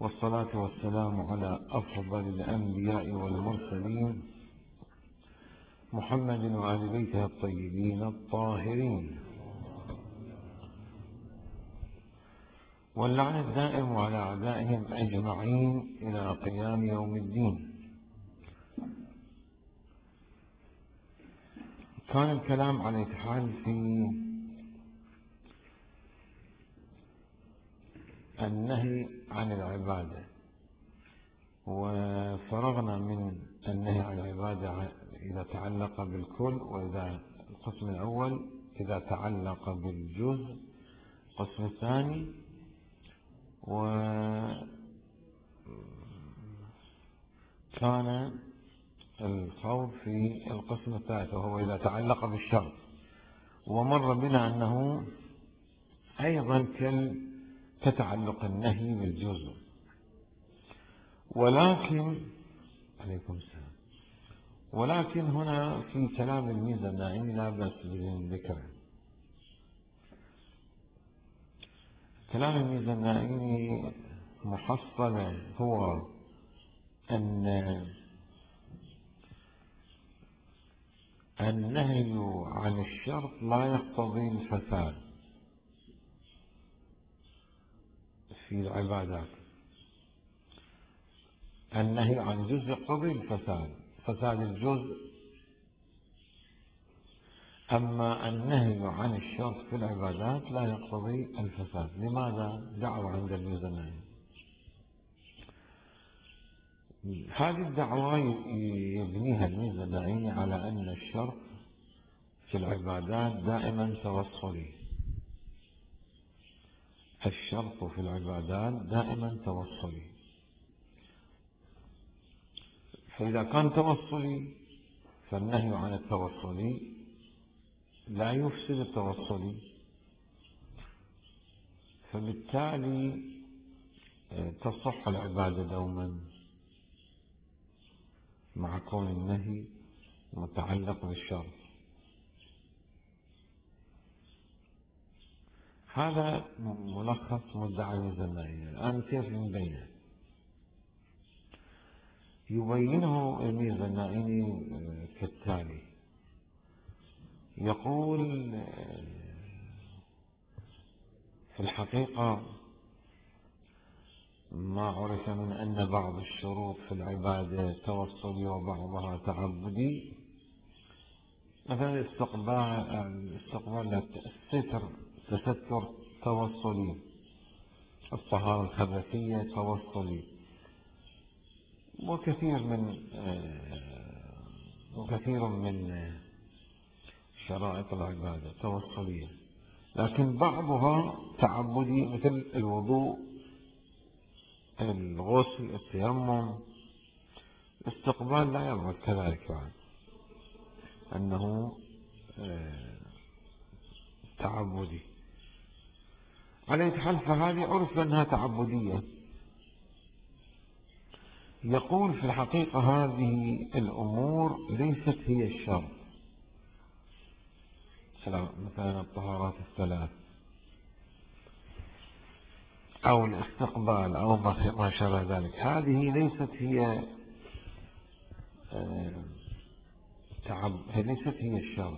والصلاة والسلام على أفضل الأنبياء والمرسلين محمد وآل بيته الطيبين الطاهرين، واللعن الدائم على أعدائهم أجمعين إلى قيام يوم الدين. كان الكلام على الاتحاد في النهي عن العبادة، وفرغنا من النهي عن العبادة إذا تعلق بالكل، وإذا القسم الأول إذا تعلق بالجزء، القسم الثاني وكان الخوض في القسم الثالث وهو إذا تعلق بالشرط، ومر بنا أنه أيضا كتعلق النهي بالجزء، ولكن عليكم السلام. ولكن هنا في كلام الميزانائي لا بأس بالذكر. كلام الميزانائي محصل هو أن النهي عن الشرط لا يقتضي الفساد في العبادات. النهي عن الجزء يقتضي فساد الجزء، أما النهي عن الشرط في العبادات لا يقتضي الفساد. لماذا؟ دعوة عند الميزانائي. هذه الدعوة يبنيها الميزانائي على أن الشرط في العبادات دائما توصلي. الشرط في العبادات دائما توصلي، فإذا كان توصلي فالنهي عن التوصلي لا يفسد التوصلي، فبالتالي تصح العبادة دوما مع كون النهي متعلق بالشرط. هذا ملخص مدعي الميزانائي. الآن كيف نبينه؟ يبينه الميزانائي كالتالي: يقول في الحقيقة ما عرف من أن بعض الشروط في العبادة توصلي وبعضها تعبدي، مثلا الاستقبال تستر توصلي، الطهارة الخبثية توصلي، وكثير من شرائط العبادة توصلية، لكن بعضها تعبدي مثل الوضوء، الغسل، التيمم. الاستقبال لا يبعد كذلك بعد أنه تعبدي. على أي حال فهذه عرف أنها تعبدية. يقول في الحقيقة هذه الأمور ليست هي الشرط، مثلا الطهارات الثلاث أو الاستقبال أو ما شابه ذلك، هذه ليست هي الشرط.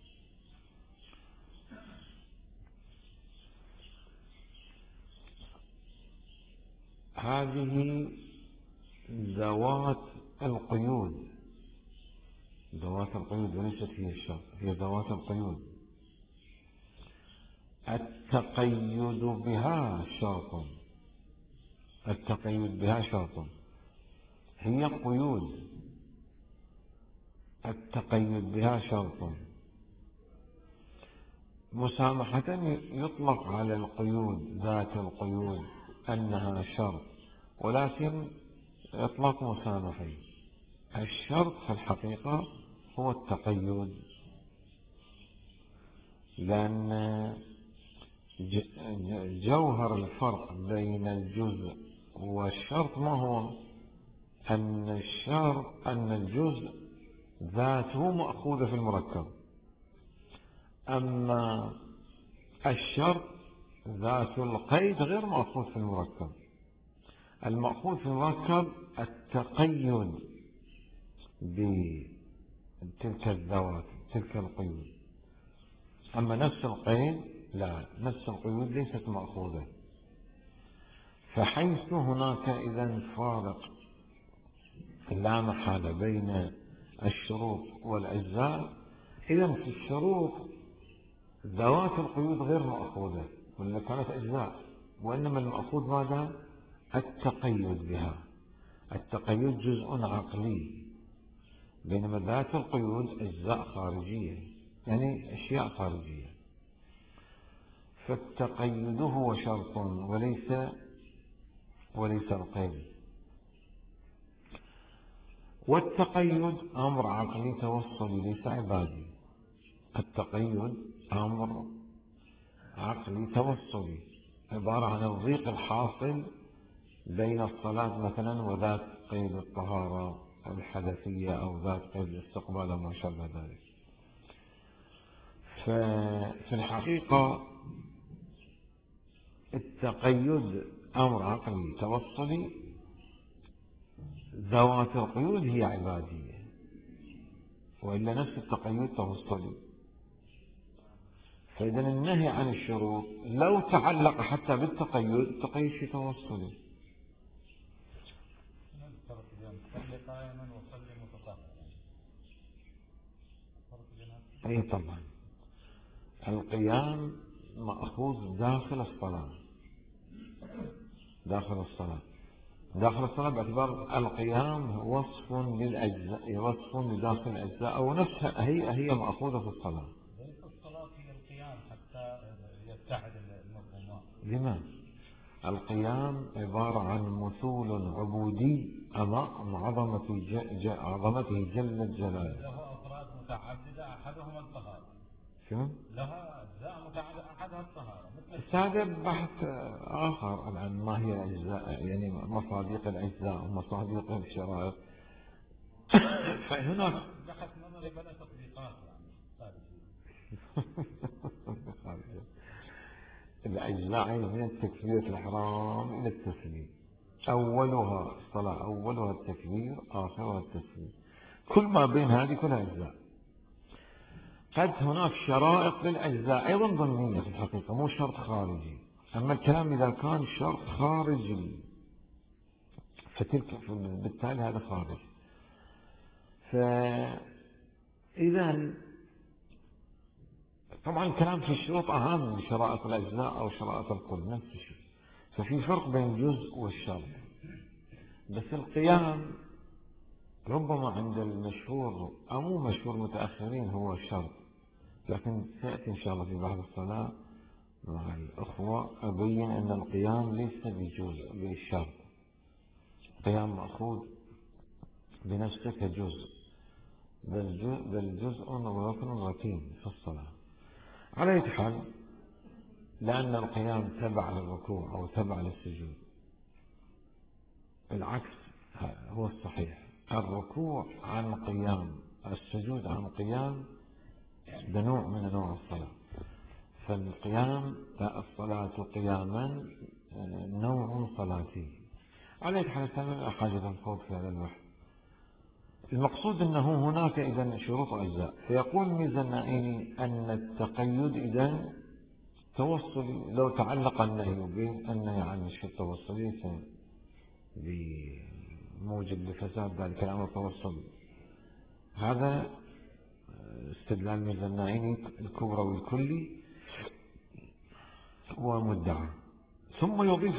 هذه ذوات القيود وليست هي الشرط، هي ذوات القيود. التقيد بها شرط، هي قيود. التقيد بها شرط. مسامحة يطلق على القيود، ذات القيود، أنها شرط، ولكن إطلاق مسامحي. الشرط في الحقيقة هو التقيد، لأن جوهر الفرق بين الجزء والشرط ما هو؟ أن الجزء ذاته مأخوذة في المركب، أما الشرط ذات القيد غير مأخوذ في المركب. المأخوذ في المركب التقيد بتلك الذوات تلك القيود. أما نفس القيد لا، نفس القيود ليست مأخوذة. فحيث هناك إذن فارق لا محالة بين الشروط والأجزاء، إذن في الشروط ذوات القيود غير مأخوذة ولا كانت أجزاء، وإنما المأخوذ ماذا؟ التقيد بها. التقيد جزء عقلي، بينما ذات القيود أجزاء خارجية، يعني أشياء خارجية. فالتقيد هو شرط وليس القيد. والتقيد أمر عقلي توصلي ليس عبادي. التقيد أمر عقلي توصلي، عبارة عن الضيق الحاصل بين الصلاة مثلا وذات قيد الطهارة أو الحدثية أو ذات قيد الاستقبال أو ما شابه ذلك. ففي الحقيقة التقيد أمر عقلي توصلي، ذوات القيود هي عبادية، وإلا نفس التقيد توصلي. فإذا النهي عن الشروط لو تعلق حتى بالتقيد، التقيد شيء توصلي. أي طبعا القيام مأخوذ داخل الصلاة، داخل الصلاة باعتبار القيام وصف للأجزاء، وصف لداخل الأجزاء، أو نفسها هي مأخوذة في الصلاة. ليس الصلاة هي القيام حتى يتحد المفهومات. لماذا؟ القيام عبارة عن مثول عبودي أمام عظمته جل جلاله. له أفراد متعددة أحدهم الطهارة. شو؟ لها أجزاء متعددة أحدها الطهارة. هذا بحث آخر عن ما هي الأجزاء، يعني مصادق الأجزاء ومصادق الشرائط. فهناك بحث نظري بلا تطبيقات يعني الأجزاء من التكبير الإحرام إلى التسليم، أولها الصلاة، أولها التكبير، آخرها التسليم، كل ما بين هذه كلها أجزاء. قد هناك شرائط للأجزاء أيضا ضمنية في الحقيقة، مو شرط خارجي. أما الكلام إذا كان شرط خارجي بالتالي هذا خارج. فإذا طبعا الكلام في الشروط أهم من شرائط الأجزاء أو شرائط الكل، نفس الشيء. ففي فرق بين الجزء والشرط. بس القيام ربما عند المشهور أو مو مشهور متأخرين هو الشرط، لكن سيأتي إن شاء الله في بعض الصلاة مع الأخوة أبين أن القيام ليس بجزء بالشرط. القيام مأخوذ بنفسه كجزء، بل جزء وركن وتين في الصلاة. على أي حال، لأن القيام تبع للركوع أو تبع للسجود، العكس هو الصحيح. الركوع عن قيام، السجود عن قيام، ده نوع من أنواع الصلاة. فالقيام الصلاة قياما نوع صلاتي. على أي حال لا حاجة الخوض في هذا البحث. المقصود أنه هناك إذن شروط أجزاء. فيقول ميزانائيني أن التقيد إذن توصلي، لو تعلق النهي بالنهي عن الشيء التوصلي بموجب لفساد ذلك الأمر التوصلي. هذا استدلال ميزانائيني الكبرى والكلي ومدعى. ثم يضيف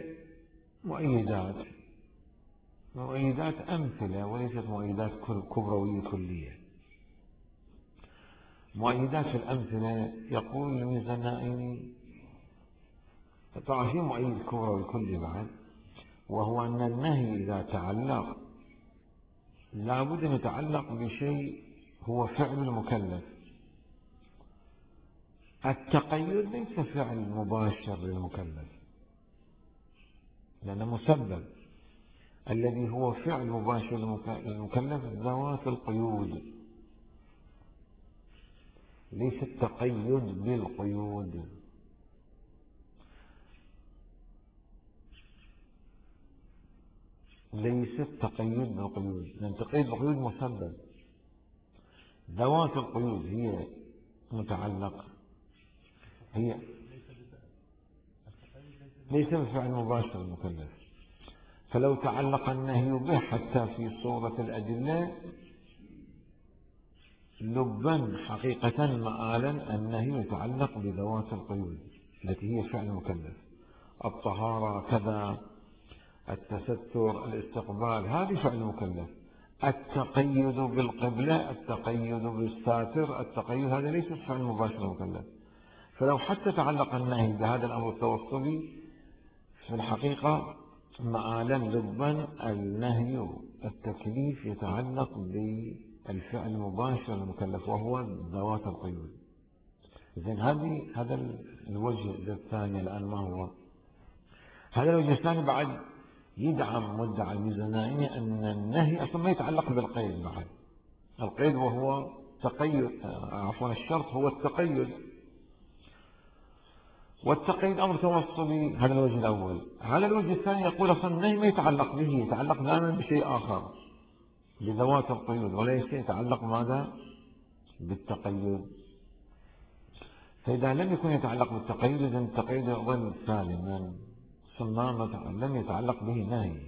مؤيدات أمثلة وليست مؤيدات كبروية كلية. مؤيدات الأمثلة يقول الميزانائي طبعا في مؤيد كبروي كلي بعد، وهو أن النهي إذا تعلق لابد أن يتعلق بشيء هو فعل المكلف. التقيد ليس فعل مباشر للمكلف، لأنه مسبب. الذي هو فعل مباشر للمكلف ذوات القيود، ليس التقيد بالقيود. ليست تقيد بالقيود، لأن تقييد بالقيود مسبب. ذوات القيود هي متعلقة، هي ليس بفعل مباشر المكلف. فلو تعلق النهي به حتى في صورة الأدلة لبا حقيقة مآلا النهي يتعلق بذوات القيود التي هي فعل المكلف. الطهارة كذا، التستر، الاستقبال، هذه فعل المكلف. التقيد بالقبلة، التقيد بالساتر، التقيد، هذا ليس فعل مباشر المكلف. فلو حتى تعلق النهي بهذا الأمر التوصلي في الحقيقة مآلا لبا النهي التكليف يتعلق بالفعل المباشر المكلف وهو ذوات القيود. إذن هذا الوجه الثاني. الآن ما هو هذا الوجه الثاني؟ بعد يدعم مدعى الميزانية أن النهي أصلا ما يتعلق بالقيد. بعد القيد وهو تقيد، عفوا الشرط هو التقيد، والتقييد أمر توصلي. هذا الوجه الأول. على الوجه الثاني يقول أصلا النهي ما يتعلق به، يتعلق دائما بشيء آخر، بذوات القيود، وليس يتعلق ماذا؟ بالتقيد. فإذا لم يكن يتعلق بالتقيد إذن التقييد يظل سالما، لم يتعلق به نهي،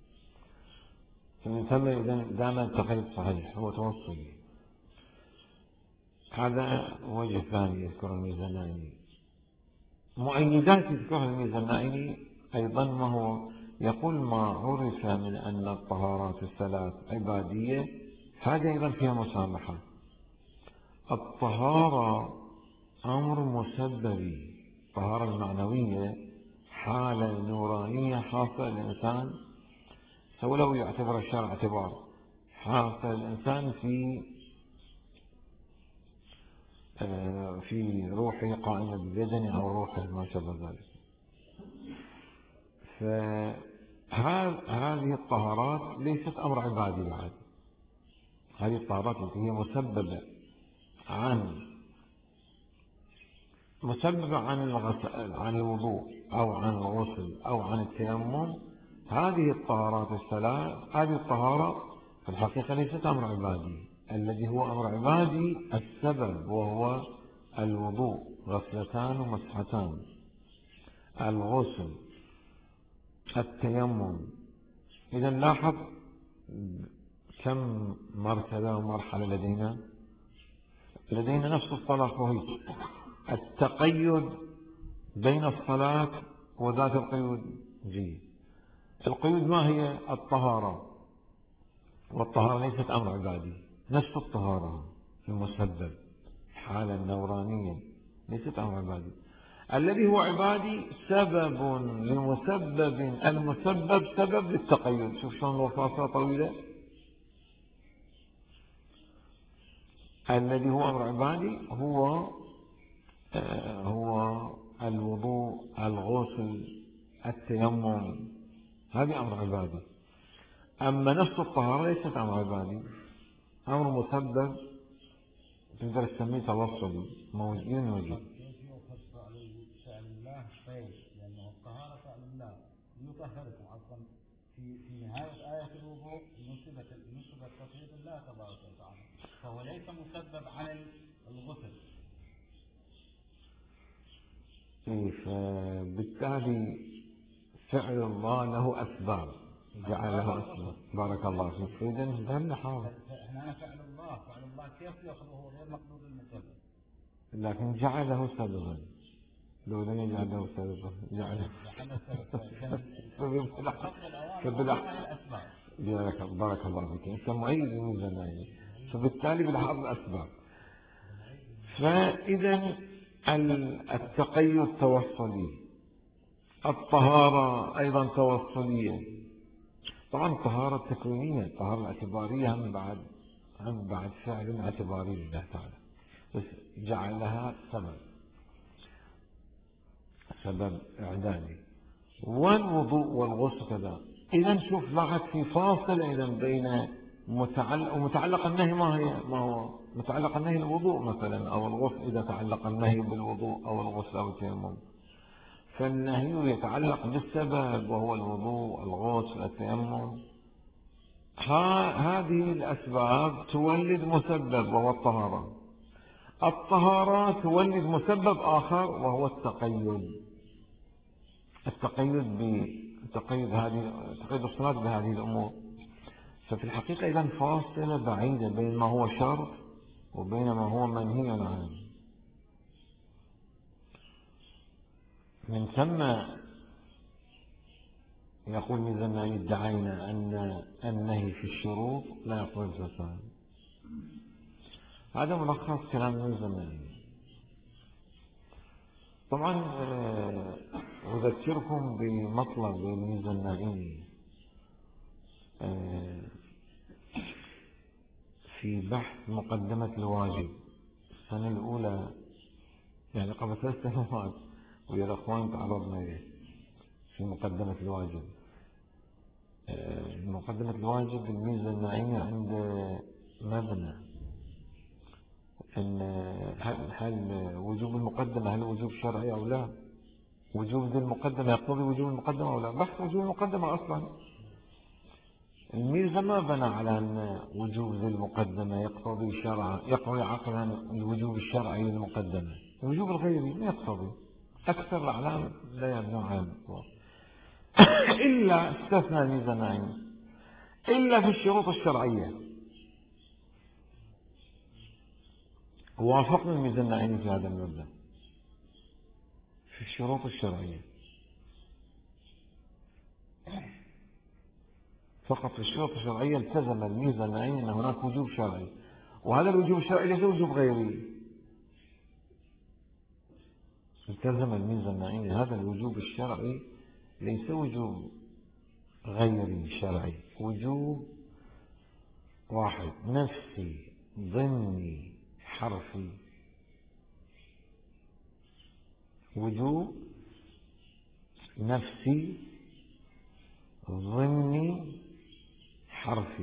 فمن ثم إذن دائما التقييد صحيح هو توصلي. هذا وجه ثاني يذكر الميزانية. مؤيدات يذكرها الميزانية أيضا ما هو؟ يقول ما عرف من أن الطهارات الثلاث عبادية هذا أيضا فيها مسامحة. الطهارة أمر مسببي، الطهارة المعنوية حالة نورانية حاصلة الإنسان، ولو يعتبر الشرع اعتبار حاصل الإنسان في روحه قائمة ببدنه أو روحه ما شابه ذلك. فهذه الطهارات ليست أمر عبادي بعد. هذه الطهارات التي هي مسببة عن الوضوء أو عن الغسل أو عن التيمم، هذه الطهارات الثلاث، هذه الطهارة في الحقيقة ليست أمر عبادي. الذي هو أمر عبادي السبب، وهو الوضوء، غسلتان ومسحتان، الغسل، التيمم. إذا لاحظ كم مرتبة ومرحلة لدينا نفس الصلاة وهي التقيد بين الصلاة وذات القيود. جيد. القيود ما هي؟ الطهارة، والطهارة ليست أمر عبادي. نفس الطهارة المسبب، الحالة النورانية ليست أمر عبادي. الذي هو عبادي سبب لمسبب، المسبب سبب للتقيد. شوف شلون الوصاصة طويلة. الذي هو أمر عبادي هو الوضوء، الغسل، التيمم، هذه أمر عبادي. أما نفس الطهارة ليست أمر عبادي، أمر مسبب تقدر تسميه توصلي، موجود. فعل الله خير، لأنه الطهارة فعل الله يطهركم. أصلا في نهاية آية الوضوء نسبت التطهير لله تبارك وتعالى، فهو ليس مسبب عن الغسل. فبالتالي فعل الله له أسباب، جعله أسباب. بارك الله فيك. إذن فهمنا حاضر. احنا فعل الله كيف يأخذه غير مقدور المسبب، لكن جعله سببا. لو لم يجعل له سببا جعله بارك الله فيك. أنت معيد الميزانية، فبالتالي بالحظ الأسباب. فإذا التقيد توصلي، الطهارة أيضا توصلية. طبعا الطهارة التكوينية، الطهارة الاعتبارية هم بعد فعل اعتباري لله تعالى، بس جعلها سبب إعدادي. والوضوء والغسل كذا. إذا شوف لاحظ في فاصل إذا بين متعلق النهي. ما هو متعلق النهي؟ الوضوء مثلا أو الغسل، إذا تعلق النهي بالوضوء أو الغسل أو التيمم، فالنهي يتعلق بالسبب وهو الوضوء، الغسل، التيمم. هذه الأسباب تولد مسبب وهو الطهارة. الطهارة تولد مسبب آخر وهو التقيد. تقيد الصلاة بهذه الأمور. ففي الحقيقة إذن فاصلة بعيدة بين ما هو شرط وبين ما هو منهي عنه. من ثم يقول ميزاني ادعينا أن النهي في الشروط لا يقول الفساد. هذا ملخص كلام ميزاني. طبعا أذكركم بمطلب الميزاني في بحث مقدمة الواجب السنة الأولى، يعني قبل 3 سنوات، ويا الأخوان تعرضنا إليه في مقدمة الواجب. مقدمة الواجب الميزة النعيمة عند مبنى إن هل وجوب المقدمة هل وجوب شرعي أو لا؟ وجوب ذي المقدمة يقتضي وجوب المقدمة أو لا؟ بحث وجوب المقدمة أصلا. الميزة ما بنى على أن وجوب ذي المقدمة يقتضي عقلا الوجوب الشرعي للمقدمة. الوجوب الغيري ما يقتضي. أكثر الأعلام لا يبنون على المطلق إلا استثنى الميزة النعيمة إلا في الشروط الشرعية. وافقنا الميزة النعيمة في هذا المبدأ في الشروط الشرعية. فقط في الشروط الشرعية التزم الميزة النعيمة أن هناك وجوب شرعي، وهذا الوجوب الشرعي ليس وجوب غيري. التزم الميزة النعيمة هذا الوجوب الشرعي ليس وجوب غيري شرعي، وجوب واحد نفسي ضمني حرفي. وجوب نفسي ضمني حرفي.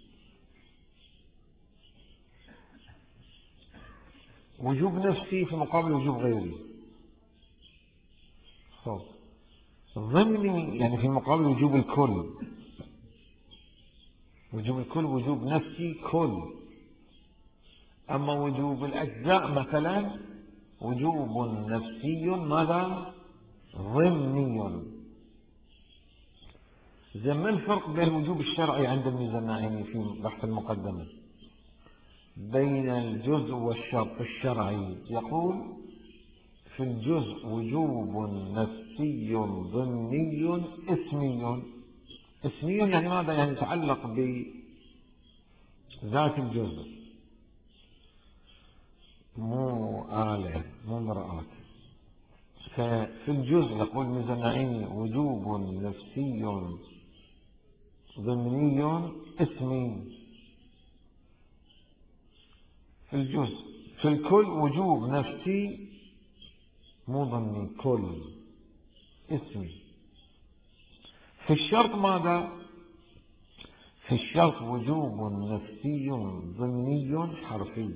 وجوب نفسي في مقابل وجوب غيري. ضمني يعني في مقابل وجوب الكل. وجوب الكل وجوب نفسي كل. أما وجوب الأجزاء مثلا وجوب نفسي ماذا؟ ضمني. زي ما الفرق بين الوجوب الشرعي عند الميزة النعيمي في بحث المقدمة بين الجزء والشرط الشرعي؟ يقول في الجزء وجوب نفسي ضمني اسمي. اسمي يعني ماذا؟ يعني يتعلق بذات الجزء، مو آلة مو مرآة. ففي الجزء يقول الميزة النعيمي وجوب نفسي ضمني اسمي في الجزء. في الكل وجوب نفسي مو ضمني كل اسمي. في الشرط ماذا؟ في الشرط وجوب نفسي ضمني حرفي.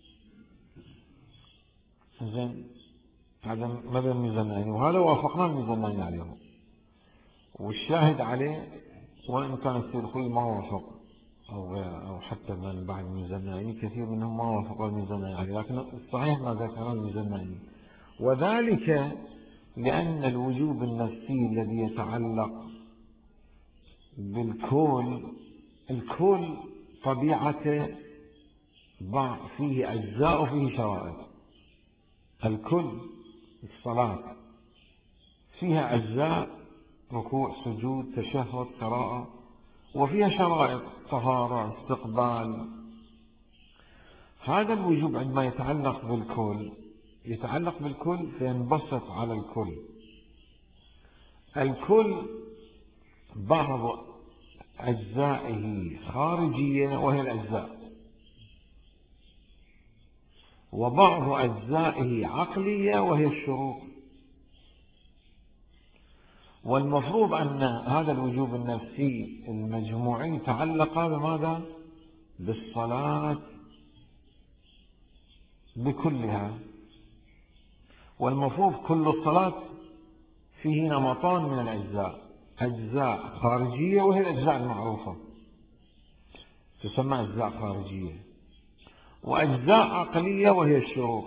زين هذا ماذا الميزانين، وهذا وافقنا الميزانين عليه. والشاهد عليه وإن كان السيد الخوي ما وافق أو حتى من بعد الميزانين كثير منهم ما وافقوا الميزانين عليه، لكن الصحيح ما ذكر الميزانين. وذلك لأن الوجوب النفسي الذي يتعلق بالكل، الكل طبيعته فيه أجزاء وفيه شرائط. الكل الصلاة فيها أجزاء ركوع سجود تشهد قراءة، وفيها شرائط طهارة استقبال. هذا الوجوب عندما يتعلق بالكل فينبسط على الكل. الكل بعض أجزائه خارجية وهي الأجزاء، وبعض أجزائه عقلية وهي الشروط. والمفروض أن هذا الوجوب النفسي المجموعي يتعلق بماذا؟ بالصلاة بكلها. والمفروض كل الصلاة فيه نمطان من الأجزاء، أجزاء خارجية وهي الأجزاء المعروفة، تسمى أجزاء خارجية، وأجزاء عقلية وهي الشروط.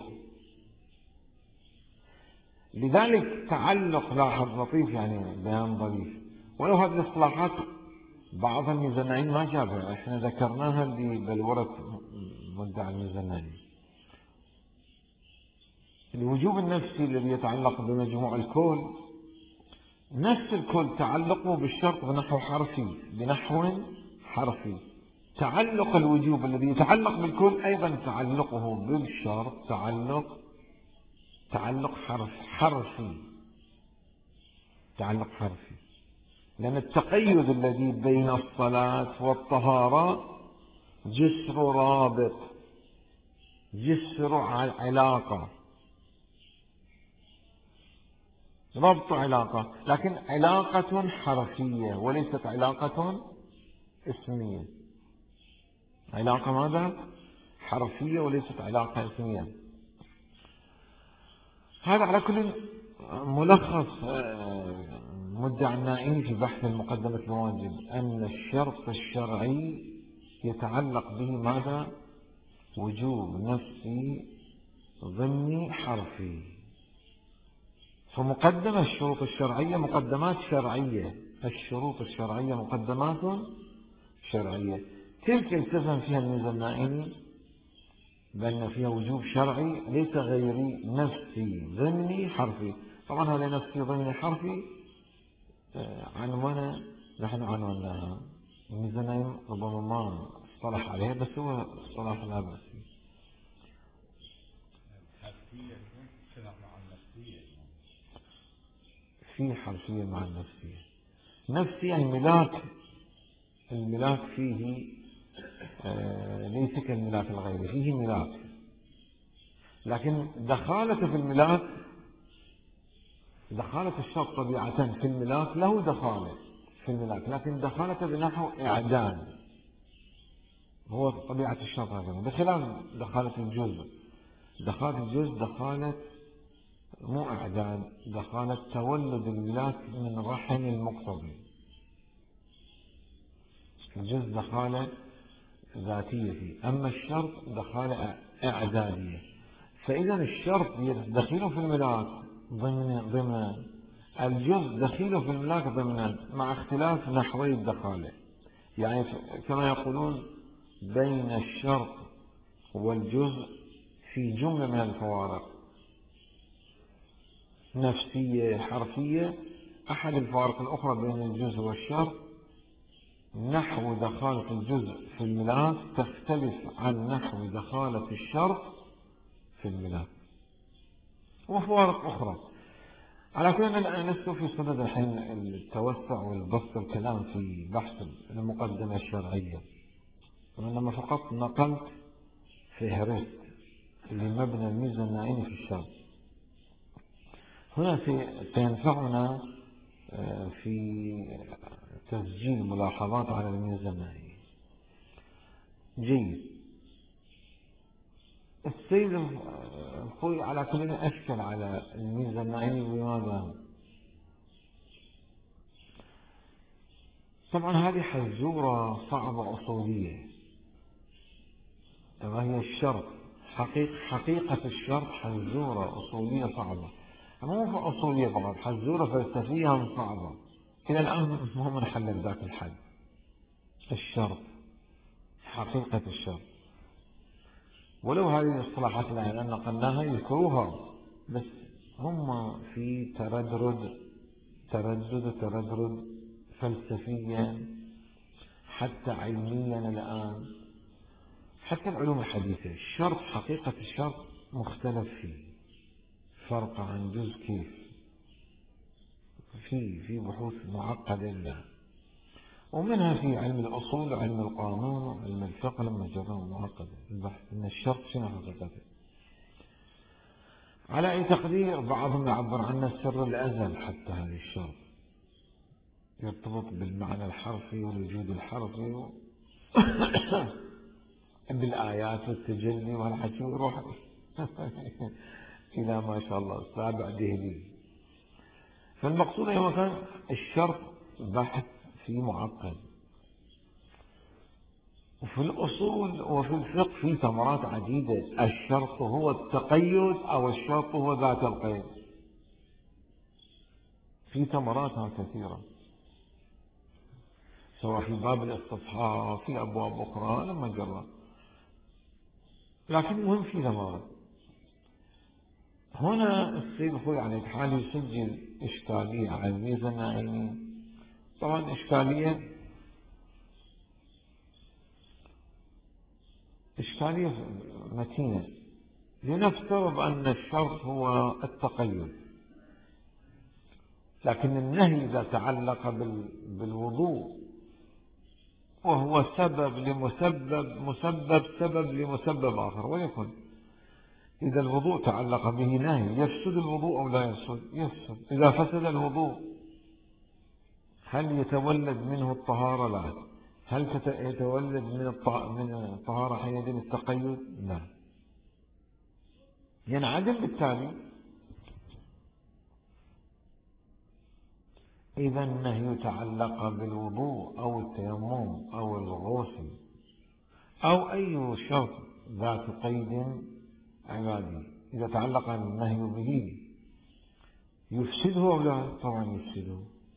لذلك تعلق، لاحظ لطيف يعني بيان ظريف، ولو هذه الاصطلاحات بعض الميزانيين ما جابها، احنا ذكرناها ببلورة مدعي الميزانيين. الوجوب النفسي الذي يتعلق بمجموع الكون، نفس الكل تعلقه بالشرط بنحو حرفي. تعلق الوجوب الذي يتعلق بالكل أيضا تعلقه بالشرط تعلق حرفي، لأن التقيد الذي بين الصلاة والطهارة جسر رابط، جسر علاقة، ربط علاقة، لكن علاقة حرفية وليست علاقة اسمية. علاقة ماذا؟ حرفية وليست علاقة اسمية. هذا على كل ملخص مدعي النائي في بحث المقدمة الواجب، أن الشرط الشرعي يتعلق به ماذا؟ وجوب نفسي ضمني حرفي. فمقدمة الشروط الشرعية مقدمات شرعية، الشروط الشرعية مقدمات شرعية، تلك التزم فيها الميزانيين بأن فيها وجوب شرعي ليس غيري نفسي ضمني حرفي. طبعا هذا نفسي ضمني حرفي عنوانة نحن عنوانها، الميزانيين ربما ما اصطلح عليها، بس هو اصطلاح لا بأس فيه. في حرفية مع النفسية. نفسي يعني الملاك فيه ليس كالملاك الغيري، فيه ملاك، لكن دخالة في الملاك، دخالة الشرط طبيعة في الملاك له دخالة في الملاك، لكن دخالة بنحو إعداد، هو طبيعة الشرط هكذا، بخلاف دخالة الجزء. دخالة الجزء دخالة مو إعداد، دخالة تولد الملاك من رحم المقتضي. الجزء دخالة ذاتية فيه، أما الشرط دخالة إعدادية. فإذا الشرط دخيله في الملاك ضمن الجزء دخيله في الملاك ضمنا، مع اختلاف نحوي الدخالة. يعني كما يقولون بين الشرط والجزء في جملة من الفوارق نفسية حرفية. أحد الفوارق الأخرى بين الجزء والشرط نحو دخالة الجزء في الملاك تختلف عن نحو دخالة الشرط في الملاك، وفوارق أخرى. على كل أنا لست في صدد الحين التوسع والبسط الكلام في بحث المقدمة الشرعية، وإنما فقط نقلت فهرست لمبنى الميزة النائي في الشرع. هنا سينفعنا في تسجيل ملاحظات على الميزة النائي. جيد. السيد الخوي على كل أشكل على الميزة النائي. بماذا؟ طبعا هذه حزورة صعبة أصولية، وهي الشرط حقيقة الشرط حزورة أصولية صعبة، مو أصولية فقط، حزورة فلسفية صعبة. إلى الآن مو منحل ذاك الحد. الشرط، حقيقة الشرط، ولو هذه الاصطلاحات الآن نقلناها يذكروها، بس هم في تردد فلسفيا حتى علميا الآن، حتى العلوم الحديثة. الشرط، حقيقة الشرط مختلف فيه، فرق عن جزء كيف، في بحوث معقدة له، ومنها في علم الأصول وعلم القانون وعلم الفقه لما جرى معقدة البحث إن الشرط شنو حقيقته. على أي تقدير بعضهم يعبر عنه سر الأزل، حتى هذا الشرط يرتبط بالمعنى الحرفي والوجود الحرفي بالآيات والتجلي والحكي ويروح إلى ما شاء الله سابع دهلي. فالمقصود هو كان الشرط بحث فيه معقد. وفي الأصول وفي الفقه في ثمرات عديدة. الشرط هو التقيد أو الشرط هو ذات القيد، في ثمراتها كثيرة، سواء في باب الاستصحاب في أبواب أخرى لما جرى، لكن المهم في ثمرات. هنا السيد أخوي على حال يسجل إشكالية على الميزة النائمي. طبعا إشكالية متينة. لنفترض أن الشرط هو التقيد، لكن النهي إذا تعلق بالوضوء وهو سبب لمسبب سبب لمسبب آخر، ويكون إذا الوضوء تعلق به نهي يفسد الوضوء أو لا يفسد؟ يفسد. إذا فسد الوضوء هل يتولد منه الطهارة؟ لا. هل يتولد من الطهارة حينئذ التقيد؟ لا، ينعدم بالتالي. إذا النهي تعلق بالوضوء أو التيمم أو الغسل أو أي شرط ذات قيد عبادي، إذا تعلق النهي به يفسده أو لا؟ طبعا يفسده.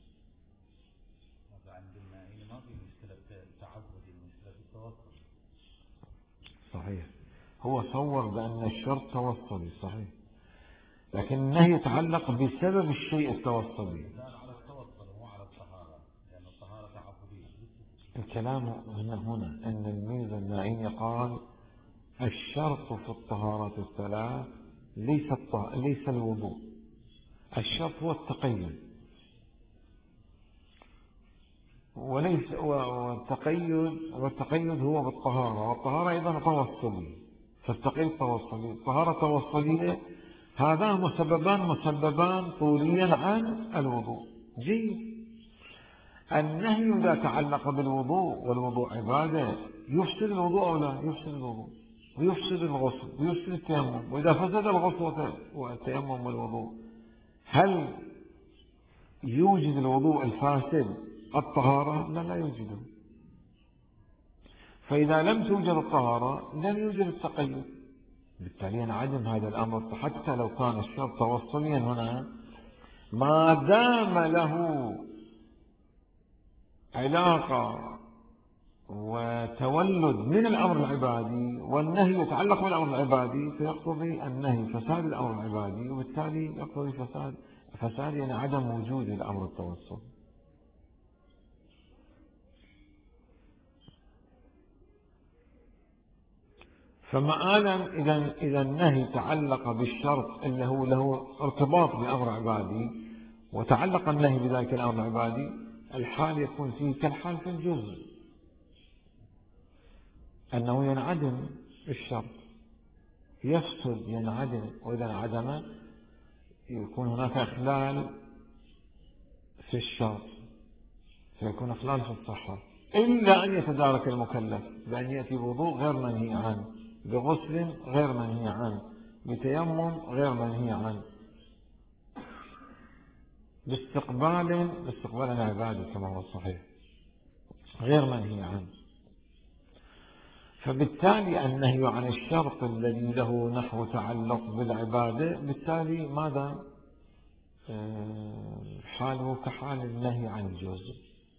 عندنا ما في مشكلة تعبدي، المشكلة في التوصل. صحيح، هو صور بأن الشرط توصلي، صحيح، لكن النهي يتعلق بسبب الشيء التوصلي. لا، على التوصل مو على الطهارة، لأن الطهارة تعبدية. الكلام هنا أن الميزة النائمي قال الشرط في الطهارة الثلاث ليس الوضوء، الشرط هو التقيد، والتقيد هو بالطهارة، والطهارة أيضا توصلي، فالتقيد توصلي، الطهارة توصلية. هذان مسببان طوليا عن الوضوء. جيد. النهي إذا تعلق بالوضوء والوضوء عبادة يفسد الوضوء أو لا؟ يفسد الوضوء ويفسد الغسل ويفسد التيمم. وإذا فسد الغسل والتيمم والوضوء هل يوجد الوضوء الفاسد الطهارة؟ لا يوجده. فإذا لم توجد الطهارة لم يوجد التقيد، بالتالي ينعدم هذا الأمر. حتى لو كان الشرط توصليا هنا ما دام له علاقة وتولد من الأمر العبادي والنهي يتعلق بالأمر العبادي فيقتضي النهي فساد الأمر العبادي، وبالتالي يقتضي فساد يعني عدم وجود الأمر التوصل. فمآلا إذا النهي تعلق بالشرط اللي هو له ارتباط بأمر عبادي وتعلق النهي بذلك الأمر العبادي، الحال يكون فيه كالحال في الجزء، أنه ينعدم الشرط، يفسد ينعدم، وإذا انعدم يكون هناك إخلال في الشرط، فيكون إخلال في الصحة، إلا أن يتدارك المكلف بأن يأتي بوضوء غير منهي عنه، بغسل غير منهي عنه، بتيمم غير منهي عنه، باستقبال العبادة كما هو الصحيح غير منهي عنه. فبالتالي النهي عن الشرط الذي له نحو تعلق بالعبادة بالتالي ماذا؟ حاله كحال النهي عن الجزء.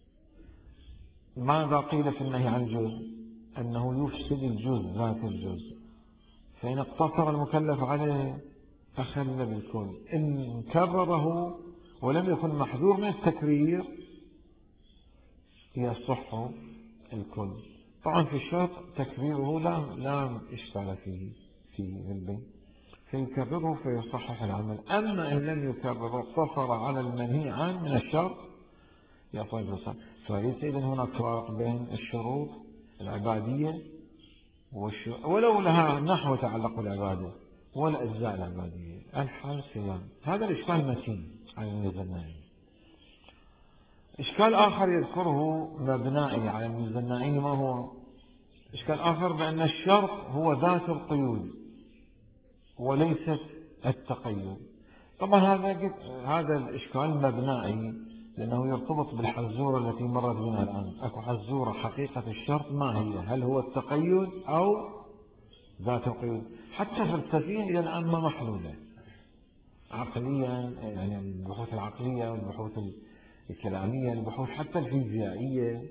ماذا قيل في النهي عن الجزء؟ أنه يفسد الجزء ذات الجزء، فإن اقتصر المكلف عليه أخل بالكل، إن كرره ولم يكن محذور من التكرير يصح الكل. طبعا في الشرط تكريره لا إشكال فيه البيت، فيكرره فيصحح العمل. أما إن لم يكرر اقتصر على المنهي عنه من الشرط يصح الفساد. فليس إذن هناك فرق بين الشروط العبادية ولو لها نحو تعلق بالعبادة والأجزاء العبادية، الحال سلام. هذا الإشكال متين على الميزانين. إشكال آخر يذكره مبنائي على الميزانين، ما هو إشكال آخر؟ بأن الشرط هو ذات القيود وليست التقيد. طبعا هذا الإشكال مبنائي، لأنه يرتبط بالحزورة التي مرت بنا الآن. أكو حزورة حقيقة الشرط ما هي؟ هل هو التقيد أو ذات القيود؟ حتى فلسفيا إلى الآن ما محلولة عقليا، يعني البحوث العقلية والبحوث الكلامية، البحوث حتى الفيزيائية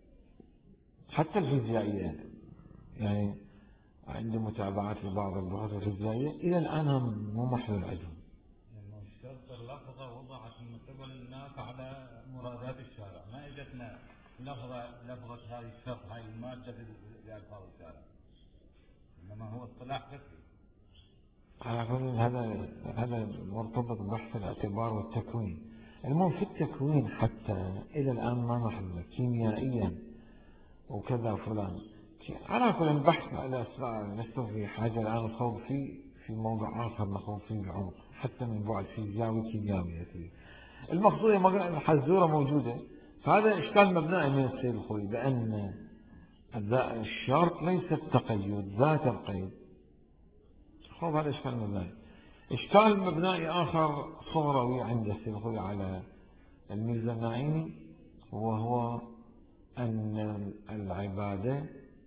يعني عندي متابعات لبعض البحوث الفيزيائية إلى الآن مو محلول عندهم. لأنه الشرط اللفظة وضعت من قبل الناس على مرادات الشارع، ما اجتنا لفظة هذه الشرط، هاي المادة بألفاظ الشارع، إنما هو اصطلاح فكري. على كل هذا مرتبط ببحث الاعتبار والتكوين. المهم في التكوين حتى إلى الآن ما محلول كيميائيا وكذا فلان. على كل البحث على الأسرار لست في حاجة الآن الخوض في موضوع آخر نخوض فيه بعمق حتى من بعد فيزيائي كيميائي. المقصود الحزورة موجودة، فهذا إشكال مبنائي من السيد الخوي بأن الشرط ليس التقيد ذات القيد. خذ هذا إشكال مبنائي. إشكال مبنائي آخر صغروي عند السيد الخوي على الميزة النائمي، وهو أن العبادة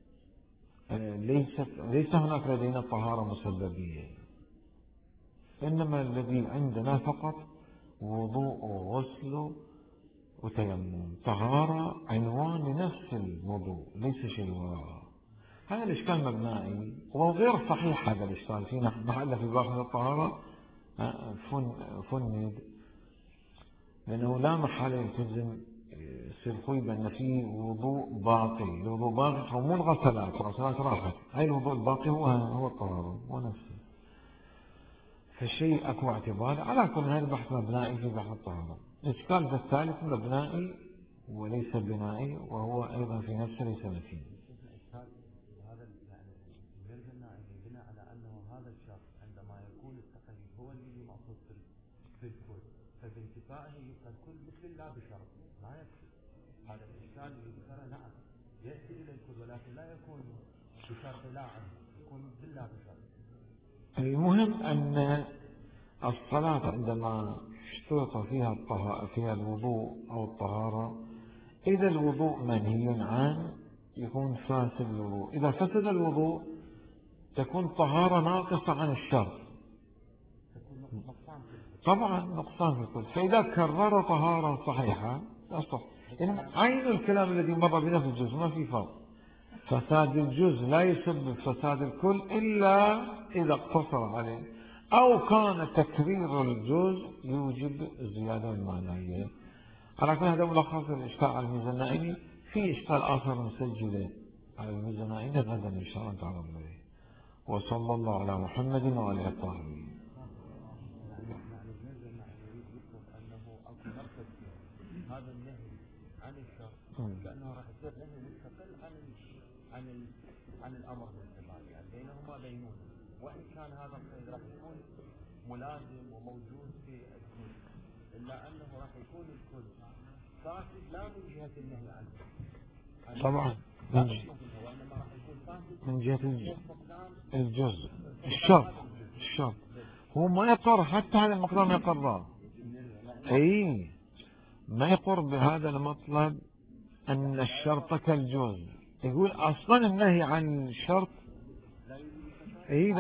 ليس هناك لدينا طهارة مسببية، إنما الذي عندنا فقط وضوء وغسل وتيمم، طهارة عنوان لنفس الوضوء ليس شيء وراءه. هذا الإشكال مبنائي وغير صحيح. هذا الإشكال فينا محل في باطن الطهارة فند، لأنه لا محالة يلتزم السيد خوي بأن في وضوء باقي. الوضوء باقي هو مو الغسلات راحت، هاي الوضوء الباقي هو الطهارة هو نفسه. فالشيء أكو اعتبار. على كل هذا البحث مبنائي في بحث الطهارة. الإشكال الثالث مبنائي وليس بنائي، وهو أيضا في نفسه ليس متين. هذا يعني يلزمنا أن يبنى على أنه هذا الشرط عندما يكون التقييد هو الذي مقصود في الكل، فبانتفائه يبقى الكل مثل الله بشرط ما يكفي. هذا الإشكال اللي ذكره نعم يأتي إلى الكل، ولكن لا يكون بشرط لا عنه، يكون بالله بشرط. المهم أن الصلاة عندما اشترط فيها الوضوء أو الطهارة، إذا الوضوء منهي عنه يكون فاسد الوضوء. إذا فسد الوضوء تكون طهارة ناقصة عن الشرط، طبعا نقصان في الكل. فإذا كرر طهارة صحيحة لا صح. يعني عين الكلام الذي مر بنا في الجزء ما في فرق. فساد الجزء لا يسبب فساد الكل إلا إذا اقتصر عليه، أو كان تكرير الجزء يوجب زيادة المعنوية. على كل هذا ملخص الإشكال على الميزة النائمي. في إشكال آخر مسجل على الميزة النائمي غدا إن شاء الله تعالى به. وصلى الله على محمد وآله الطاهرين. هذا النهي عن الشر لأنه راح يصير نهي مستقل عن الأمر بالعباد، يعني بينهما بينونة، وإن كان هذا القيد راح يكون ملازم وموجود في الكل، إلا أنه راح يكون الكل فاسد لا من جهة النهي عنه طبعا وإنما راح يكون فاسد من جهة الجزء الشرط هو ما يقر، حتى هذا المقدار ما يقرر. أي ما يقر بهذا المطلب أن الشرط كالجزء. يقول أصلا النهي عن الشرط